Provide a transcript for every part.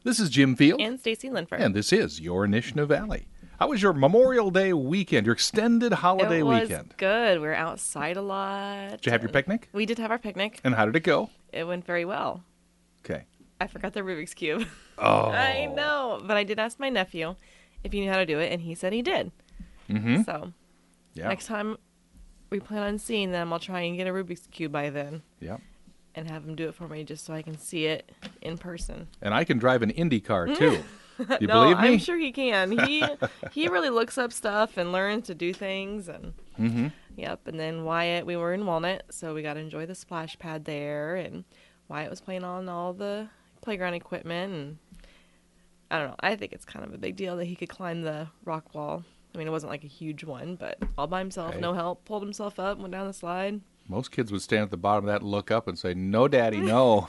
This is Jim Field. And Stacy Linford. And this is your Nishna Valley. How was your Memorial Day weekend, your extended holiday weekend? It was good. We were outside a lot. Did you have your picnic? We did have our picnic. And how did it go? It went very well. Okay. I forgot the Rubik's Cube. Oh. I know. But I did ask my nephew if he knew how to do it, and he said he did. Mm-hmm. So Yeah. next time we plan on seeing them, I'll try and get a Rubik's Cube by then. Yeah. And have him do it for me just so I can see it in person. And I can drive an Indy car, too. You No, believe me? I'm sure he can. He really looks up stuff and learns to do things. And Mm-hmm. Yep. And then Wyatt, we were in Walnut, so we got to enjoy the splash pad there. And Wyatt was playing on all the playground equipment. And I don't know. I think it's kind of a big deal that he could climb the rock wall. I mean, it wasn't like a huge one, but all by himself, Right. no help. Pulled himself up, went down the slide. Most kids would stand at the bottom of that and look up and say, "No, Daddy, no."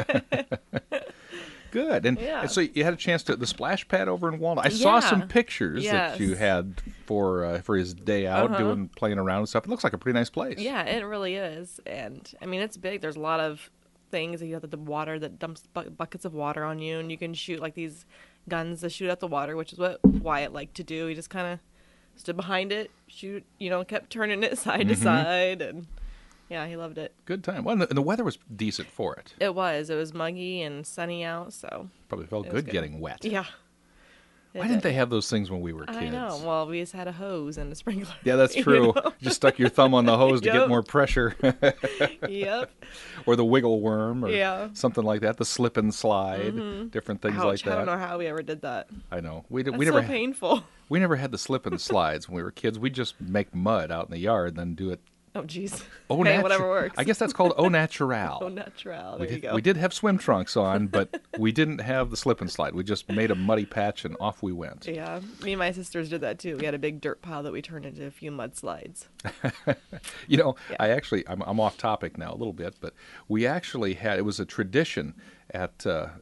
Good. And Yeah. so you had a chance to the splash pad over in Walnut. I saw Yeah. some pictures that Yes. you had for his day out, Uh-huh. playing around and stuff. It looks like a pretty nice place. Yeah, it really is. And I mean, it's big. There's a lot of things. You have the water that dumps buckets of water on you, and you can shoot like these guns that shoot at the water, which is what Wyatt liked to do. He just kind of stood behind it, shoot, kept turning it side to side, and yeah, he loved it. Good time. Well, and the weather was decent for it. It was muggy and sunny out, so Probably felt It was good good. getting wet. yeah. Why didn't they have those things when we were kids? I know. Well, we just had a hose and a sprinkler. Yeah, that's true. Just stuck your thumb on the hose to get Yep. more pressure. Yep. Or the wiggle worm or Yeah. something like that. The slip and slide, different things Ouch, like that. I don't know how we ever did that. I know. We That's never so painful. we never had the slip and slides when we were kids. We'd just make mud out in the yard and then do it Oh, jeez. au Hey, natu- whatever works. I guess that's called au natural. Oh, natural. we There you did, go. we did have swim trunks on, but we didn't have the slip and slide. We just made a muddy patch and off we went. Yeah, me and my sisters did that too. We had a big dirt pile that we turned into a few mudslides. You know, Yeah. I actually, I'm off topic now a little bit, but we actually had, it was a tradition at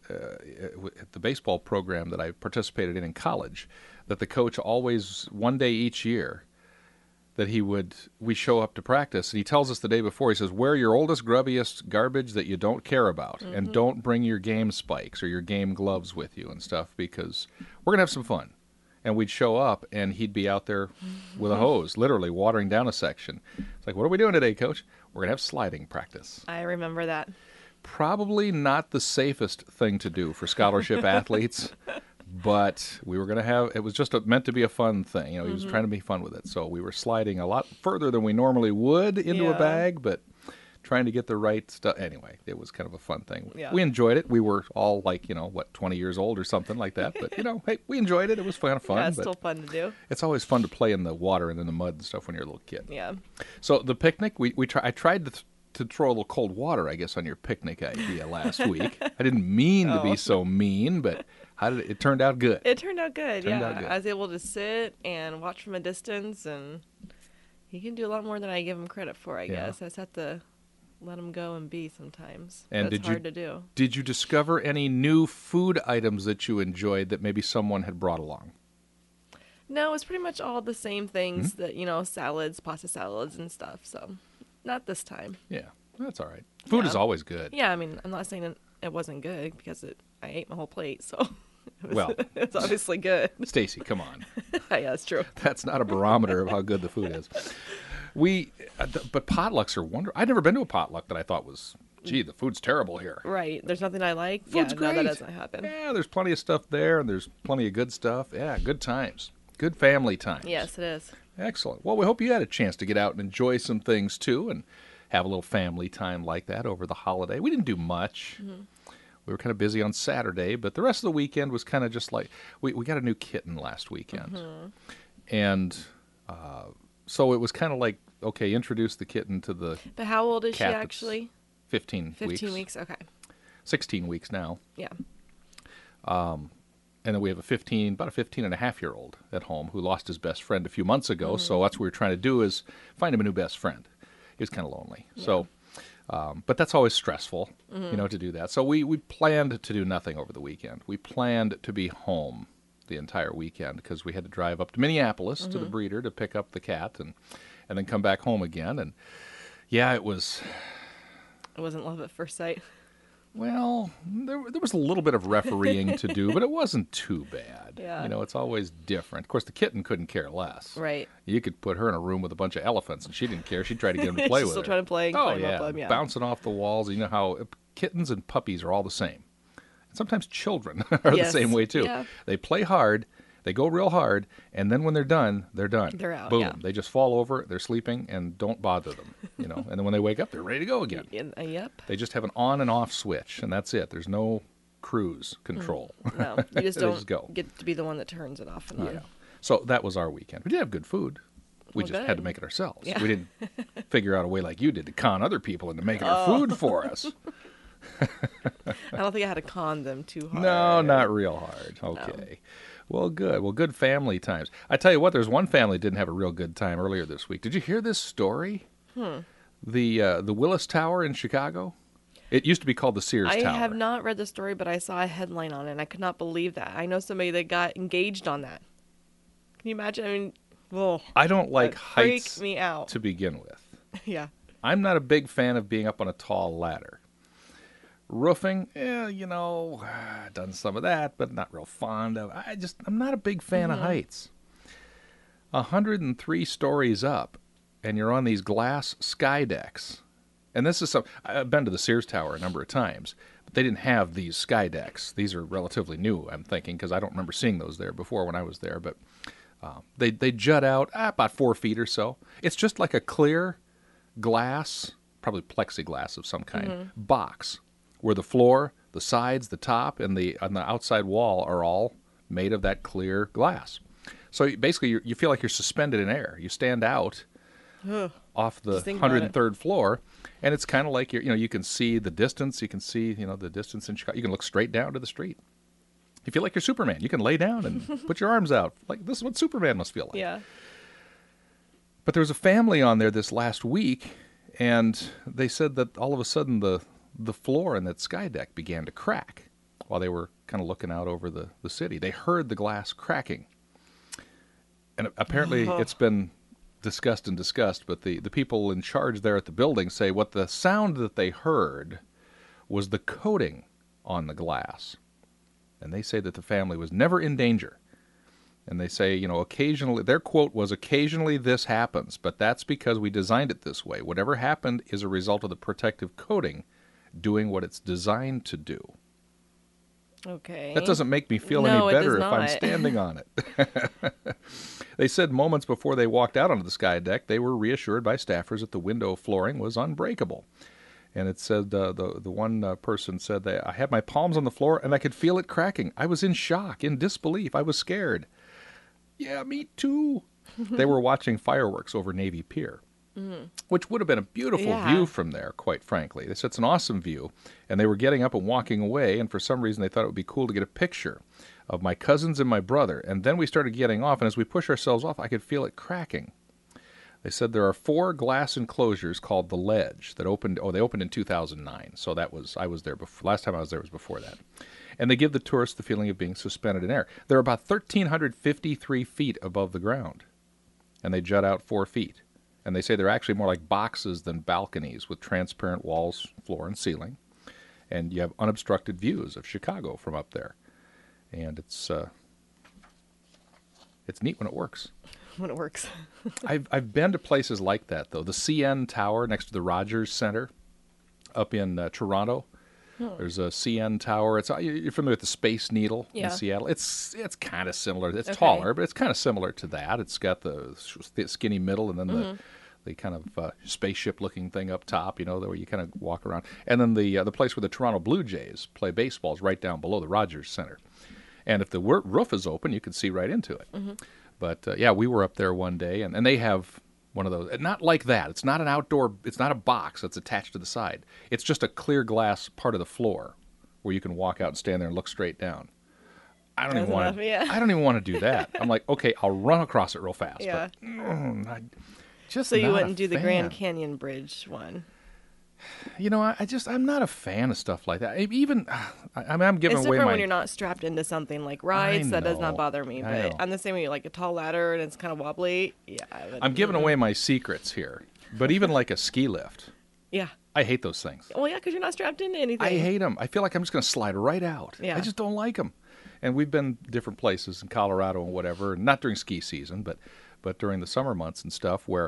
the baseball program that I participated in college, that the coach always, one day each year, that we show up to practice, and he tells us the day before, he says, wear your oldest, grubbiest garbage that you don't care about, and don't bring your game spikes or your game gloves with you and stuff, because we're going to have some fun. And we'd show up, and he'd be out there with a hose, literally watering down a section. It's like, what are we doing today, Coach? We're going to have sliding practice. I remember that. Probably not the safest thing to do for scholarship athletes, but we were going to have, it was just meant to be a fun thing. He was trying to be fun with it. So we were sliding a lot further than we normally would into a Yeah. bag, but trying to get the right stuff. Anyway, it was kind of a fun thing. Yeah. We enjoyed it. We were all like, 20 years old or something like that. But, hey, we enjoyed it. It was kind of fun. Yeah, it's but still fun to do. it's always fun to play in the water and in the mud and stuff when you're a little kid. Yeah. So the picnic, I tried to throw a little cold water, I guess, on your picnic idea last week. I didn't mean to Oh. be so mean, but it turned out good. It turned out good. Turned Yeah, out good. I was able to sit and watch from a distance, and he can do a lot more than I give him credit for. I Yeah. guess I just have to let him go and be sometimes. And That's did you- hard to do. Did you discover any new food items that you enjoyed that maybe someone had brought along? No, it's pretty much all the same things Hmm? that salads, pasta salads, and stuff. So, not this time. Yeah, that's all right. Food Yeah. is always good. Yeah, I mean, I'm not saying it wasn't good because I ate my whole plate, so it was, Well. it's obviously good. Stacy, come on. Yeah, that's true. That's not a barometer of how good the food is. But potlucks are wonderful. I'd never been to a potluck that I thought was, gee, the food's terrible here. Right. There's nothing I like. Food's No, great. that doesn't happen. Yeah, there's plenty of stuff there, and there's plenty of good stuff. Yeah, good times. Good family times. Yes, it is. Excellent. Well, we hope you had a chance to get out and enjoy some things, too, and have a little family time like that over the holiday. We didn't do much. We were kind of busy on Saturday, but the rest of the weekend was kind of just like, we got a new kitten last weekend. And so it was kind of like, okay, introduce the kitten to the But how old is she cat that's actually? 15 15 weeks. Okay. 16 weeks now. Yeah. And then we have about a 15 and a half year old at home who lost his best friend a few months ago. So that's what we were trying to do, is find him a new best friend. He was kind of lonely. Yeah. So, but that's always stressful, to do that. So we planned to do nothing over the weekend. We planned to be home the entire weekend because we had to drive up to Minneapolis to the breeder to pick up the cat and then come back home again. And yeah, it was It wasn't love at first sight. Well, there was a little bit of refereeing to do, but it wasn't too bad. Yeah. You know, it's always different. Of course, the kitten couldn't care less. Right. You could put her in a room with a bunch of elephants, and she didn't care. She'd try to get him to play She's with still her. trying to play and Oh, climb yeah. up them, yeah. Bouncing off the walls. You know how kittens and puppies are all the same. Sometimes children are the Yes. same way, too. Yeah. They play hard. They go real hard, and then when they're done, they're done. They're out, Boom. yeah. They just fall over, they're sleeping, and don't bother them. You know, and then when they wake up, they're ready to go again. Yep. They just have an on and off switch, and that's it. There's no cruise control. No, you just They don't just go. get to be the one that turns it off and on. Yeah. So that was our weekend. We did have good food. We Well, just good. had to make it ourselves. Yeah. We didn't figure out a way like you did to con other people into making our food for us. I don't think I had to con them too hard. No, not real hard. Okay. Well, good. Well, good family times. I tell you what, there's one family that didn't have a real good time earlier this week. Did you hear this story? The Willis Tower in Chicago? It used to be called the Sears I Tower. have not read the story, but I saw a headline on it, and I could not believe that. I know somebody that got engaged on that. Can you imagine? I mean, whoa. I don't like That heights freaked me out. to begin with. Yeah. I'm not a big fan of being up on a tall ladder. Roofing, you know, done some of that, but not real fond of. I'm not a big fan of heights. 103 stories up, and you're on these glass sky decks. And this is some. I've been to the Sears Tower a number of times, but they didn't have these sky decks. These are relatively new, I'm thinking, because I don't remember seeing those there before when I was there. But they jut out about 4 feet or so. It's just like a clear glass, probably plexiglass of some kind, box, where the floor, the sides, the top, and the outside wall are all made of that clear glass. So basically, you feel like you're suspended in air. You stand out off the Just think about it. 103rd floor, and it's kind of like you can see the distance. You can see the distance in Chicago. You can look straight down to the street. You feel like you're Superman. You can lay down and put your arms out. Like this is what Superman must feel like. Yeah. But there was a family on there this last week, and they said that all of a sudden the floor in that sky deck began to crack while they were kind of looking out over the city. They heard the glass cracking. And apparently it's been discussed, but the people in charge there at the building say what the sound that they heard was the coating on the glass. And they say that the family was never in danger. And they say, occasionally, their quote was, occasionally this happens, but that's because we designed it this way. Whatever happened is a result of the protective coating doing what it's designed to do. Okay. That doesn't make me feel No, any it better does if I'm not. standing on it. They said moments before they walked out onto the sky deck, they were reassured by staffers that the window flooring was unbreakable. And it said, the one person said, that I had my palms on the floor and I could feel it cracking. I was in shock, in disbelief. I was scared. Yeah, me too. They were watching fireworks over Navy Pier, which would have been a beautiful Yeah. view from there, quite frankly. They said it's an awesome view. And they were getting up and walking away, and for some reason they thought it would be cool to get a picture of my cousins and my brother. And then we started getting off, and as we push ourselves off, I could feel it cracking. They said there are 4 glass enclosures called the Ledge that opened. Oh, they opened in 2009. So I was there before. Last time I was there was before that. And they give the tourists the feeling of being suspended in air. They're about 1,353 feet above the ground, and they jut out 4 feet. And they say they're actually more like boxes than balconies with transparent walls, floor, and ceiling. And you have unobstructed views of Chicago from up there. And it's neat when it works. When it works. I've been to places like that, though. The CN Tower next to the Rogers Center up in Toronto. There's a CN Tower. You're familiar with the Space Needle Yeah. in Seattle. It's kind of similar. It's Okay. taller, but it's kind of similar to that. It's got the skinny middle and then the kind of spaceship-looking thing up top, where you kind of walk around. And then the place where the Toronto Blue Jays play baseball is right down below the Rogers Center. And if the roof is open, you can see right into it. But, we were up there one day, and they have one of those. Not like that. It's not an outdoor, it's not a box that's attached to the side. It's just a clear glass part of the floor where you can walk out and stand there and look straight down. I don't That's even want enough, to. yeah. I don't even want to do that. I'm like, okay, I'll run across it real fast. Yeah. But just So you not wouldn't a do the fan. Grand Canyon Bridge one. I'm not a fan of stuff like that. Even, I'm giving It's away different my. when you're not strapped into something like rides. That does know. not bother me. I But know. I'm the same way, like a tall ladder and it's kind of wobbly. Yeah. I'm giving away my secrets here. But even like a ski lift. Yeah. I hate those things. Well, yeah, because you're not strapped into anything. I hate them. I feel like I'm just going to slide right out. Yeah. I just don't like them. And we've been different places in Colorado and whatever, not during ski season, but during the summer months and stuff where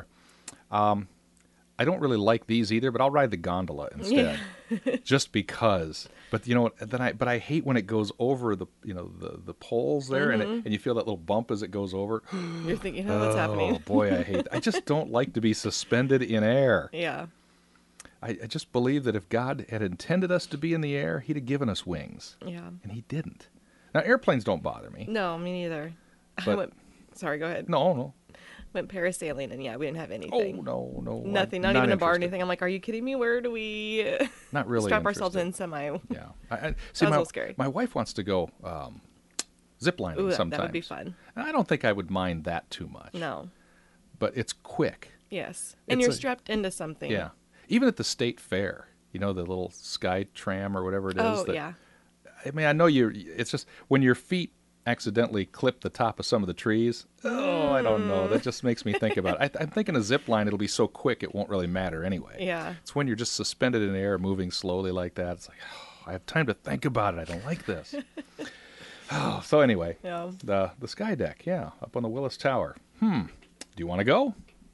I don't really like these either, but I'll ride the gondola instead, just because. But you know what? But I hate when it goes over the the poles there, and you feel that little bump as it goes over. You're thinking, oh, what's happening? Oh boy, I hate. I just don't like to be suspended in air. Yeah. I just believe that if God had intended us to be in the air, He'd have given us wings. Yeah. And He didn't. Now, airplanes don't bother me. No, me neither. But, sorry, go ahead. No. Went parasailing, and yeah, we didn't have anything. Oh, no. Nothing, not even a bar or anything. I'm like, are you kidding me? Where do we not really strap ourselves in semi? Yeah. That was See, a little scary. My wife wants to go zip lining sometimes. That would be fun. And I don't think I would mind that too much. No. But it's quick. Yes. And you're strapped into something. Yeah. Even at the state fair, the little sky tram or whatever it is. Oh, yeah. I mean, I know it's just when your feet accidentally clip the top of some of the trees. Oh, I don't know. That just makes me think about it. I'm thinking a zip line, it'll be so quick it won't really matter anyway. Yeah. It's when you're just suspended in air, moving slowly like that. It's like, I have time to think about it. I don't like this. So anyway, yeah. The sky deck, up on the Willis Tower. Do you want to go?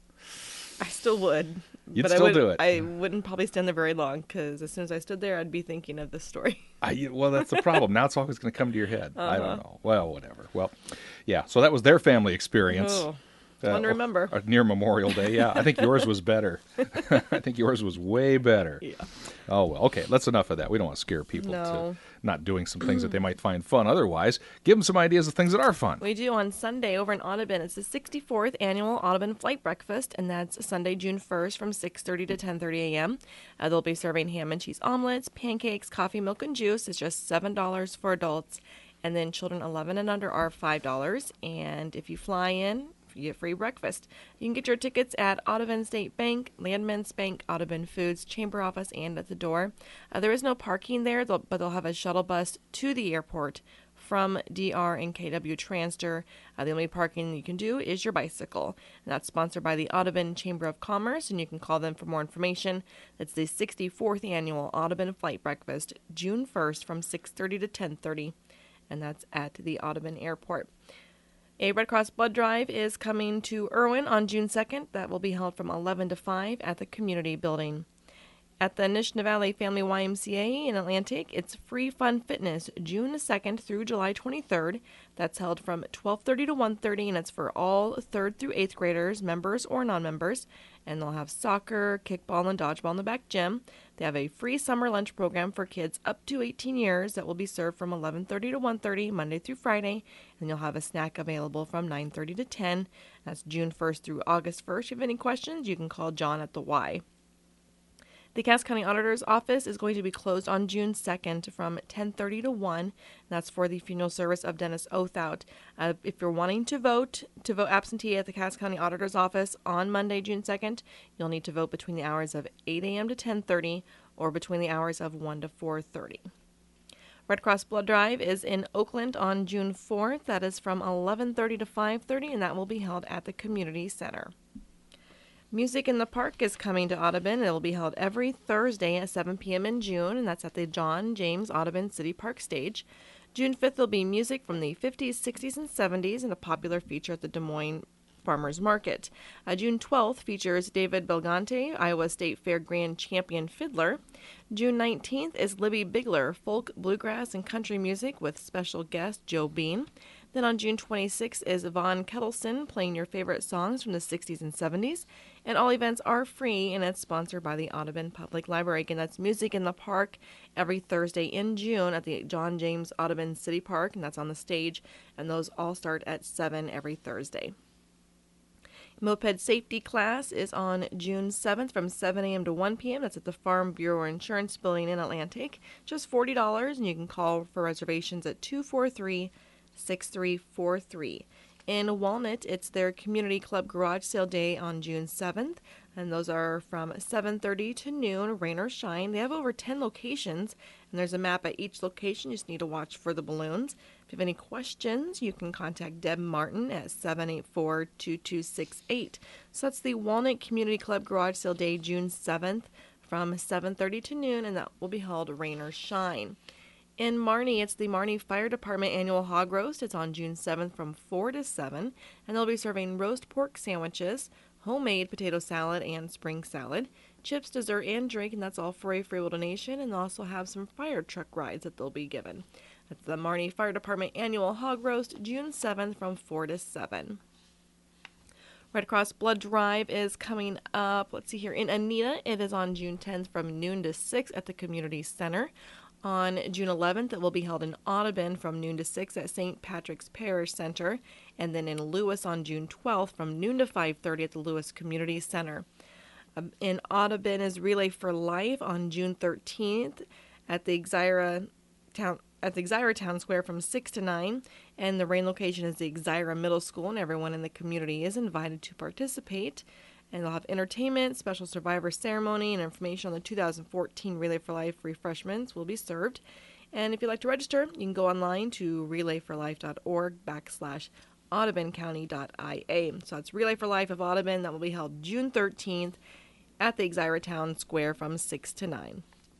I still would. You'd still do it. I wouldn't probably stand there very long because as soon as I stood there, I'd be thinking of this story. Well, that's the problem. Now it's always going to come to your head. I don't know. Well, whatever. Well, yeah. So that was their family experience. Oh, one to remember. Near Memorial Day. Yeah, I think yours was better. I think yours was way better. Yeah. Oh, well, okay. That's enough of that. We don't want to scare people to not doing some things that they might find fun otherwise. Give them some ideas of things that are fun. We do on Sunday over in Audubon. It's the 64th annual Audubon Flight Breakfast, and that's Sunday, June 1st from 6:30 to 10:30 a.m. They'll be serving ham and cheese omelets, pancakes, coffee, milk, and juice. It's just $7 for adults, and then children 11 and under are $5. And if you fly in, you get free breakfast. You can get your tickets at Audubon State Bank, Landman's Bank, Audubon Foods, Chamber Office, and at the door. There is no parking there, but they'll have a shuttle bus to the airport from DR and KW Transter. The only parking you can do is your bicycle. And that's sponsored by the Audubon Chamber of Commerce, and you can call them for more information. That's the 64th annual Audubon Flight Breakfast, June 1st from 6:30 to 10:30, and that's at the Audubon Airport. A Red Cross blood drive is coming to Irwin on June 2nd. That will be held from 11 to 5 at the community building. At the Nishnah Valley Family YMCA in Atlantic, it's Free Fun Fitness, June 2nd through July 23rd. That's held from 12:30 to 1:30, and it's for all 3rd through 8th graders, members or non-members. And they'll have soccer, kickball, and dodgeball in the back gym. They have a free summer lunch program for kids up to 18 years that will be served from 11:30 to 1:30, Monday through Friday. And you'll have a snack available from 9:30 to 10. That's June 1st through August 1st. If you have any questions, you can call John at the Y. The Cass County Auditor's Office is going to be closed on June 2nd from 10:30 to 1. And that's for the funeral service of Dennis Othout. If you're wanting to vote absentee at the Cass County Auditor's Office on Monday, June 2nd, you'll need to vote between the hours of 8 a.m. to 10:30 or between the hours of 1 to 4:30. Red Cross Blood Drive is in Oakland on June 4th. That is from 11:30 to 5:30, and that will be held at the Community Center. Music in the Park is coming to Audubon. It will be held every Thursday at 7 p.m. in June, and that's at the John James Audubon City Park stage. June 5th will be music from the 50s, 60s, and 70s, and a popular feature at the Des Moines Farmers Market. June 12th features David Belgante, Iowa State Fair Grand Champion fiddler. June 19th is Libby Bigler, folk, bluegrass, and country music with special guest Joe Bean. Then on June 26th is Yvonne Kettleson playing your favorite songs from the 60s and 70s. And all events are free, and it's sponsored by the Audubon Public Library. Again, that's Music in the Park every Thursday in June at the John James Audubon City Park, and that's on the stage. And those all start at 7 every Thursday. Moped safety class is on June 7th from 7 a.m. to 1 p.m. That's at the Farm Bureau Insurance Building in Atlantic. Just $40, and you can call for reservations at 243-6343. In Walnut, it's their Community Club Garage Sale Day on June 7th, and those are from 7:30 to noon, rain or shine. They have over 10 locations, and there's a map at each location. You just need to watch for the balloons. If you have any questions, you can contact Deb Martin at 784-2268. So that's the Walnut Community Club Garage Sale Day, June 7th from 7:30 to noon, and that will be held rain or shine. In Marnie, it's the Marnie Fire Department annual hog roast. It's on June 7th from 4 to 7, and they'll be serving roast pork sandwiches, homemade potato salad and spring salad, chips, dessert, and drink, and that's all for a free will donation, and they'll also have some fire truck rides that they'll be given. That's the Marnie Fire Department annual hog roast, June 7th from 4 to 7. Red Cross Blood Drive is coming up, let's see here, in Anita. It is on June 10th from noon to 6 at the Community Center. On June 11th, it will be held in Audubon from noon to 6 at St. Patrick's Parish Center, and then in Lewis on June 12th from noon to 5:30 at the Lewis Community Center. In Audubon is Relay for Life on June 13th at the Exira Town Square from 6 to 9, and the rain location is the Exira Middle School, and everyone in the community is invited to participate. And they'll have entertainment, special survivor ceremony, and information on the 2014 Relay for Life refreshments will be served. And if you'd like to register, you can go online to relayforlife.org/auduboncounty.ia. So it's Relay for Life of Audubon. That will be held June 13th at the Exira Town Square from 6 to 9.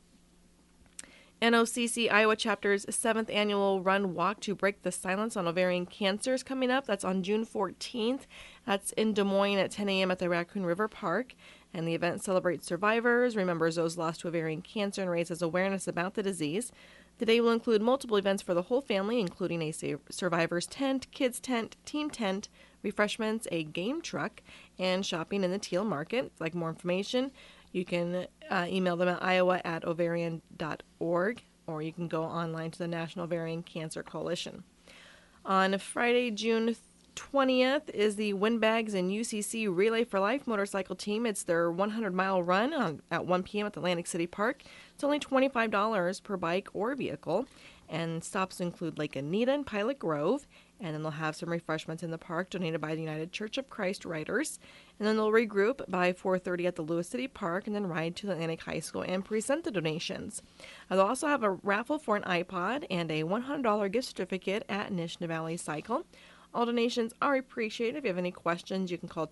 NOCC Iowa Chapter's 7th Annual Run Walk to Break the Silence on Ovarian Cancer is coming up. That's on June 14th. That's in Des Moines at 10 a.m. at the Raccoon River Park. And the event celebrates survivors, remembers those lost to ovarian cancer, and raises awareness about the disease. The day will include multiple events for the whole family, including a survivor's tent, kids' tent, team tent, refreshments, a game truck, and shopping in the Teal Market. If you'd like more information, you can email them at iowa@ovarian.org, or you can go online to the National Ovarian Cancer Coalition. On Friday, June 20th, is the Windbags and UCC Relay for Life motorcycle team. It's their 100-mile run at 1 p.m. at Atlantic City Park. It's only $25 per bike or vehicle, and stops include Lake Anita and Pilot Grove, and then they'll have some refreshments in the park donated by the United Church of Christ Riders, and then they'll regroup by 4:30 at the Lewis City Park and then ride to the Atlantic High School and present the donations. They'll also have a raffle for an iPod and a $100 gift certificate at Nishna Valley Cycle. All donations are appreciated. If you have any questions, you can call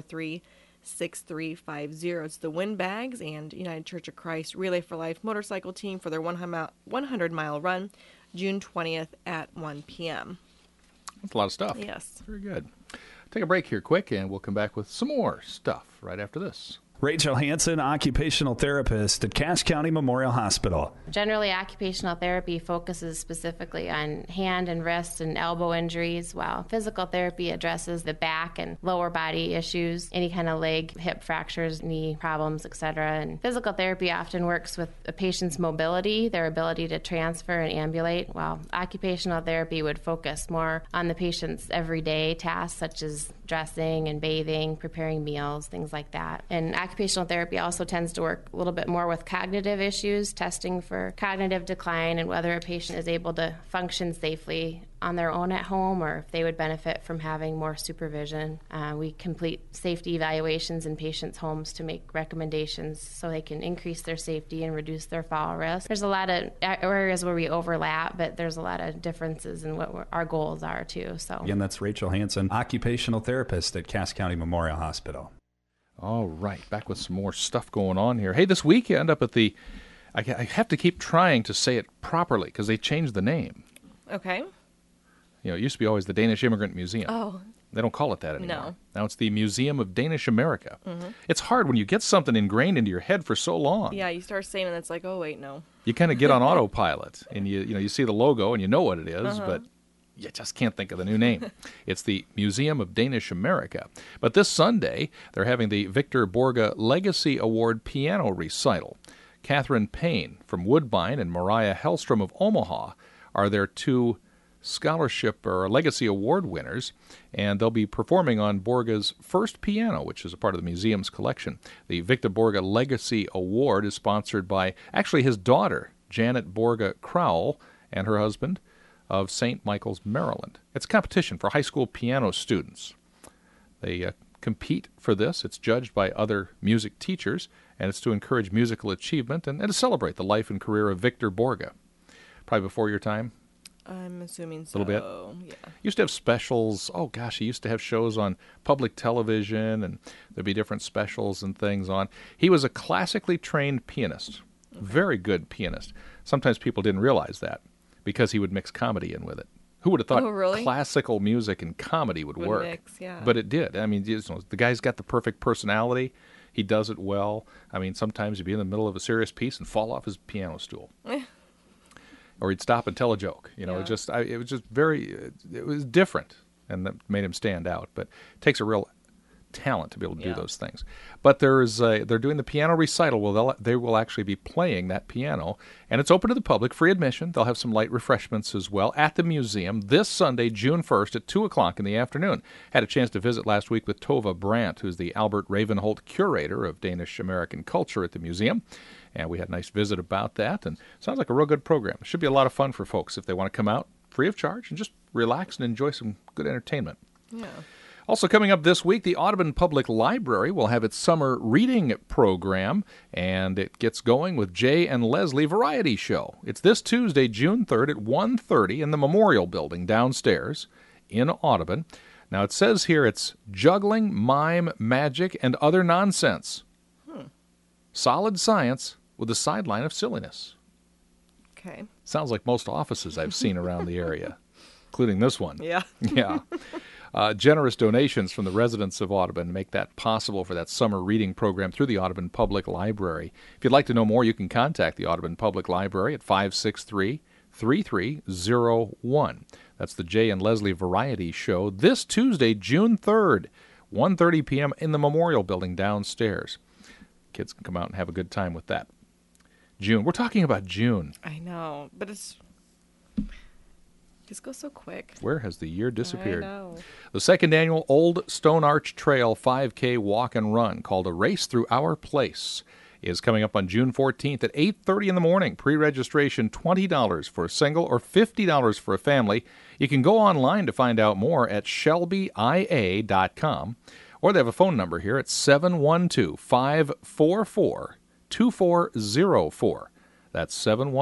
243-6350. It's the Windbags and United Church of Christ Relay for Life motorcycle team for their 100-mile run, June 20th at 1 p.m. That's a lot of stuff. Yes. Very good. Take a break here quick, and we'll come back with some more stuff right after this. Rachel Hansen, occupational therapist at Cass County Memorial Hospital. Generally, occupational therapy focuses specifically on hand and wrist and elbow injuries, while physical therapy addresses the back and lower body issues, any kind of leg, hip fractures, knee problems, etc. And physical therapy often works with a patient's mobility, their ability to transfer and ambulate, while occupational therapy would focus more on the patient's everyday tasks, such as dressing and bathing, preparing meals, things like that. And occupational therapy also tends to work a little bit more with cognitive issues, testing for cognitive decline and whether a patient is able to function safely on their own at home or if they would benefit from having more supervision. We complete safety evaluations in patients' homes to make recommendations so they can increase their safety and reduce their fall risk. There's a lot of areas where we overlap, but there's a lot of differences in what our goals are too. So again, that's Rachel Hansen, occupational therapist at Cass County Memorial Hospital. All right, back with some more stuff going on here. Hey, this weekend up at the, I have to keep trying to say it properly because they changed the name. Okay. You know, it used to be always the Danish Immigrant Museum. Oh. They don't call it that anymore. No. Now it's the Museum of Danish America. Mm-hmm. It's hard when you get something ingrained into your head for so long. Yeah, you start saying it, and it's like, oh, wait, no. You kind of get on autopilot, and you see the logo, and you know what it is, but you just can't think of the new name. It's the Museum of Danish America. But this Sunday, they're having the Victor Borge Legacy Award piano recital. Catherine Payne from Woodbine and Mariah Hellstrom of Omaha are their two scholarship or legacy award winners, and they'll be performing on Borge's first piano, which is a part of the museum's collection. The Victor Borge Legacy Award is sponsored by actually his daughter, Janet Borge Crowell, and her husband of St. Michael's, Maryland. It's a competition for high school piano students. They compete for this. It's judged by other music teachers, and it's to encourage musical achievement and to celebrate the life and career of Victor Borge. Probably before your time? I'm assuming so. A little Yeah. Used to have specials. Oh gosh, he used to have shows on public television, and there'd be different specials and things on. He was a classically trained pianist, very good pianist. Sometimes people didn't realize that because he would mix comedy in with it. Who would have thought Oh, really? classical music and comedy would work? Mix, yeah. But it did. I mean, the guy's got the perfect personality. He does it well. I mean, sometimes he'd be in the middle of a serious piece and fall off his piano stool. Or he'd stop and tell a joke. You know, Yeah. it was just very, it was different, and that made him stand out. But it takes a real talent to be able to do Yeah. those things. But they're doing the piano recital. Well, they will actually be playing that piano, and it's open to the public, free admission. They'll have some light refreshments as well at the museum this Sunday, June 1st at 2 o'clock in the afternoon. Had a chance to visit last week with Tova Brandt, who's the Albert Ravenholt curator of Danish American culture at the museum. And we had a nice visit about that, and sounds like a real good program. It should be a lot of fun for folks if they want to come out free of charge and just relax and enjoy some good entertainment. Yeah. Also coming up this week, the Audubon Public Library will have its summer reading program, and it gets going with Jay and Leslie Variety Show. It's this Tuesday, June 3rd at 1:30 in the Memorial Building downstairs in Audubon. Now, it says here it's juggling, mime, magic, and other nonsense. Solid science with a sideline of silliness. Okay. Sounds like most offices I've seen around the area, including this one. Yeah. Yeah. Generous donations from the residents of Audubon make that possible for that summer reading program through the Audubon Public Library. If you'd like to know more, you can contact the Audubon Public Library at 563-3301. That's the Jay and Leslie Variety Show this Tuesday, June 3rd, 1:30 p.m. in the Memorial Building downstairs. Kids can come out and have a good time with that. June. We're talking about June. I know, but it's just goes so quick. Where has the year disappeared? I know. The second annual Old Stone Arch Trail 5K Walk and Run, called A Race Through Our Place, is coming up on June 14th at 8:30 in the morning. Pre-registration $20 for a single or $50 for a family. You can go online to find out more at shelbyia.com, or they have a phone number here at 712-544-2404. That's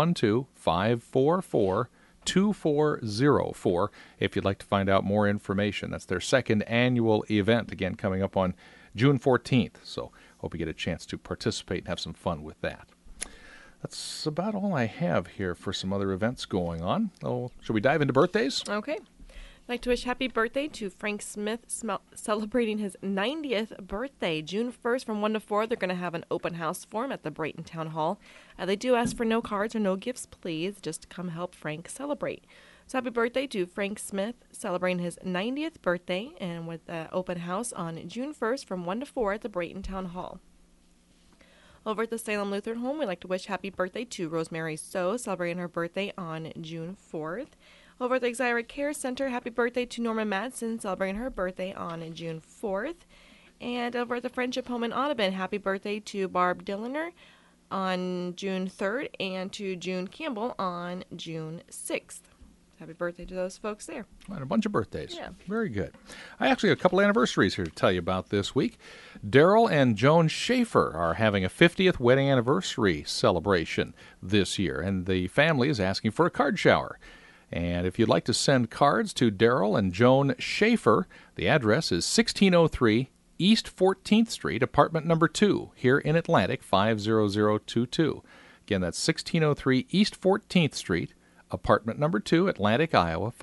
712-544-2404 if you'd like to find out more information. That's their second annual event, again, coming up on June 14th. So hope you get a chance to participate and have some fun with that. That's about all I have here for some other events going on. Oh, should we dive into birthdays? Okay. I'd like to wish happy birthday to Frank Smith, celebrating his 90th birthday. June 1st from 1 to 4, they're going to have an open house for him at the Brayton Town Hall. They do ask for no cards or no gifts, please. Just come help Frank celebrate. So happy birthday to Frank Smith, celebrating his 90th birthday, and with the open house on June 1st from 1 to 4 at the Brayton Town Hall. Over at the Salem Lutheran Home, we'd like to wish happy birthday to Rosemary So, celebrating her birthday on June 4th. Over at the Exira Care Center, happy birthday to Norma Madsen, celebrating her birthday on June 4th. And over at the Friendship Home in Audubon, happy birthday to Barb Dilliner on June 3rd and to June Campbell on June 6th. Happy birthday to those folks there. And a bunch of birthdays. Yeah. Very good. I actually have a couple anniversaries here to tell you about this week. Daryl and Joan Schaefer are having a 50th wedding anniversary celebration this year, and the family is asking for a card shower. And if you'd like to send cards to Daryl and Joan Schaefer, the address is 1603 East 14th Street, apartment number 2, here in Atlantic, 50022. Again, that's 1603 East 14th Street, apartment number 2, Atlantic, Iowa,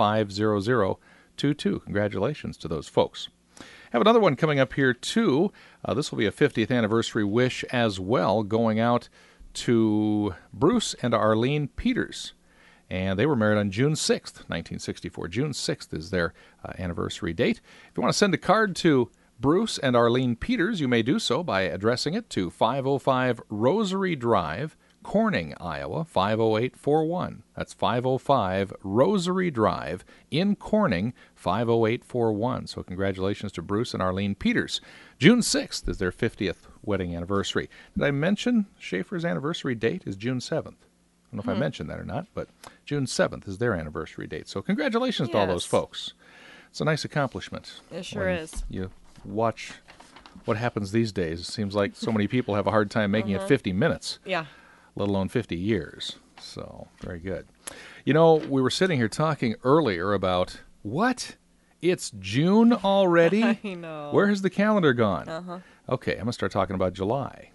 50022. Congratulations to those folks. Have another one coming up here, too. This will be a 50th anniversary wish as well, going out to Bruce and Arlene Peters. And they were married on June 6th, 1964. June 6th is their anniversary date. If you want to send a card to Bruce and Arlene Peters, you may do so by addressing it to 505 Rosary Drive, Corning, Iowa, 50841. That's 505 Rosary Drive in Corning, 50841. So congratulations to Bruce and Arlene Peters. June 6th is their 50th wedding anniversary. Did I mention Schaefer's anniversary date is June 7th? I don't know if I mentioned that or not, but June 7th is their anniversary date. So congratulations to all those Yes. folks. It's a nice accomplishment. It sure when is. You watch what happens these days. It seems like so many people have a hard time making it 50 minutes, Yeah. let alone 50 years. So, very good. You know, we were sitting here talking earlier about, what? It's June already? I know. Where has the calendar gone? Uh-huh. Okay, I'm going to start talking about July.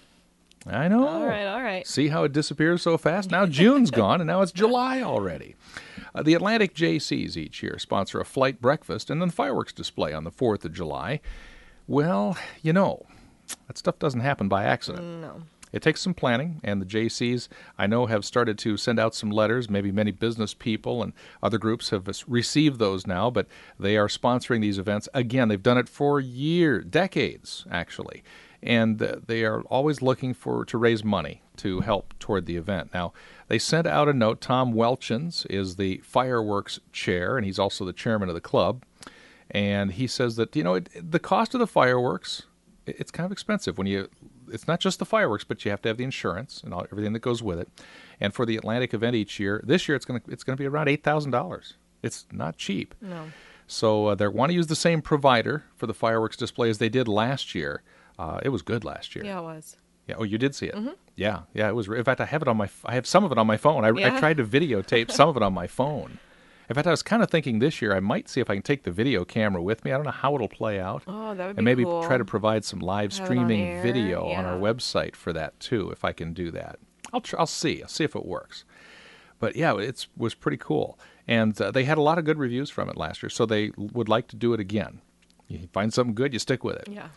I know. All right. See how it disappears so fast? Now June's gone, and now it's July already. The Atlantic JCs each year sponsor a flight breakfast and then fireworks display on the 4th of July. Well, you know, that stuff doesn't happen by accident. No. It takes some planning, and the JCs, I know, have started to send out some letters. Maybe many business people and other groups have received those now, but they are sponsoring these events. Again, they've done it for years, decades, actually, and they are always looking to raise money to help toward the event. Now, they sent out a note. Tom Welchins is the fireworks chair, and he's also the chairman of the club, and he says that, you know, the cost of the fireworks, it's kind of expensive when it's not just the fireworks, but you have to have the insurance and everything that goes with it. And for the Atlantic event each year, this year it's going to be around $8,000. It's not cheap. No. So they want to use the same provider for the fireworks display as they did last year. It was good last year. Yeah, it was. Yeah. Oh, you did see it. Mm-hmm. Yeah. It was. In fact, I have some of it on my phone. I tried to videotape some of it on my phone. In fact, I was kind of thinking this year I might see if I can take the video camera with me. I don't know how it'll play out. Oh, that would be And maybe cool. try to provide some live Have it on streaming air, video on yeah. our website for that too, if I can do that. I'll see. I'll see if it works. But yeah, it was pretty cool. And they had a lot of good reviews from it last year, so they would like to do it again. You find something good, you stick with it. Yeah.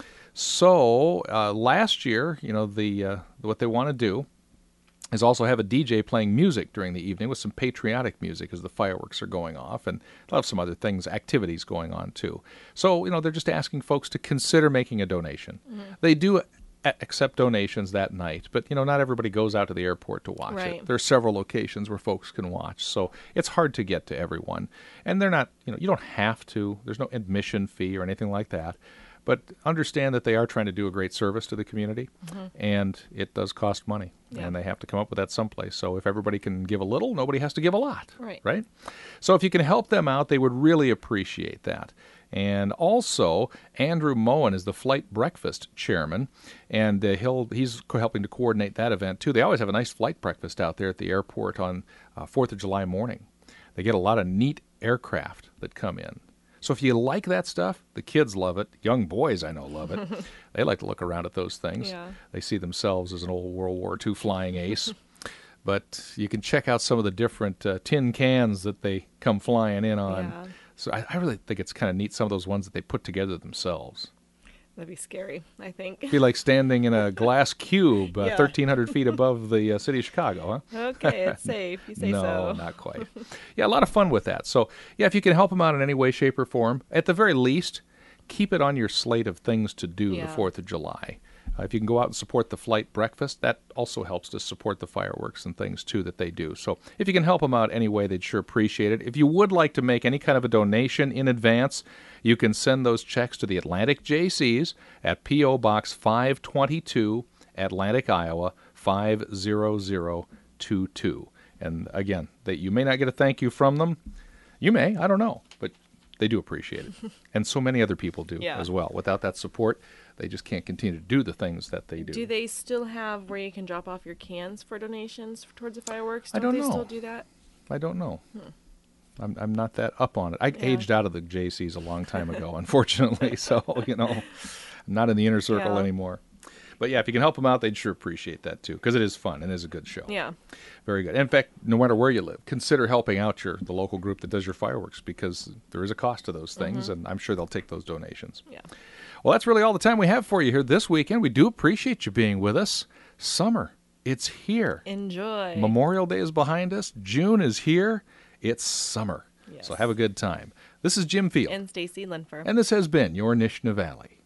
So last year, you know, what they want to do is also have a DJ playing music during the evening with some patriotic music as the fireworks are going off, and they'll have some other activities going on too. So, you know, they're just asking folks to consider making a donation. Mm-hmm. They do accept donations that night, but, you know, not everybody goes out to the airport to watch Right. it. There are several locations where folks can watch, so it's hard to get to everyone. And they're not, you know, you don't have to. There's no admission fee or anything like that. But understand that they are trying to do a great service to the community, and it does cost money, and they have to come up with that someplace. So if everybody can give a little, nobody has to give a lot, right? So if you can help them out, they would really appreciate that. And also, Andrew Moen is the Flight Breakfast chairman, and he's helping to coordinate that event, too. They always have a nice flight breakfast out there at the airport on 4th of July morning. They get a lot of neat aircraft that come in. So if you like that stuff, the kids love it. Young boys, I know, love it. They like to look around at those things. Yeah. They see themselves as an old World War II flying ace. But you can check out some of the different tin cans that they come flying in on. Yeah. So I really think it's kind of neat, some of those ones that they put together themselves. That'd be scary, I think. Be like standing in a glass cube 1,300 feet above the city of Chicago, huh? Okay, it's safe. You say no, so. not quite. Yeah, a lot of fun with that. So, yeah, if you can help them out in any way, shape, or form, at the very least, keep it on your slate of things to do the 4th of July. If you can go out and support the flight breakfast, that also helps to support the fireworks and things, too, that they do. So if you can help them out any way, they'd sure appreciate it. If you would like to make any kind of a donation in advance, you can send those checks to the Atlantic JCs at P.O. Box 522, Atlantic, Iowa, 50022. And again, you may not get a thank you from them. You may, I don't know, but they do appreciate it. And so many other people do as well. Without that support, they just can't continue to do the things that they do. Do they still have where you can drop off your cans for donations towards the fireworks? I don't they know. still do that? I don't know. I'm not that up on it. I aged out of the JCs a long time ago, unfortunately. So, you know, I'm not in the inner circle anymore. But yeah, if you can help them out, they'd sure appreciate that too, because it is fun and is a good show. Yeah. Very good. In fact, no matter where you live, consider helping out the local group that does your fireworks, because there is a cost to those things, and I'm sure they'll take those donations. Yeah. Well, that's really all the time we have for you here this weekend. We do appreciate you being with us. Summer, it's here. Enjoy. Memorial Day is behind us. June is here. It's summer. Yes. So have a good time. This is Jim Field. And Stacy Linfer. And this has been your Nishna Valley.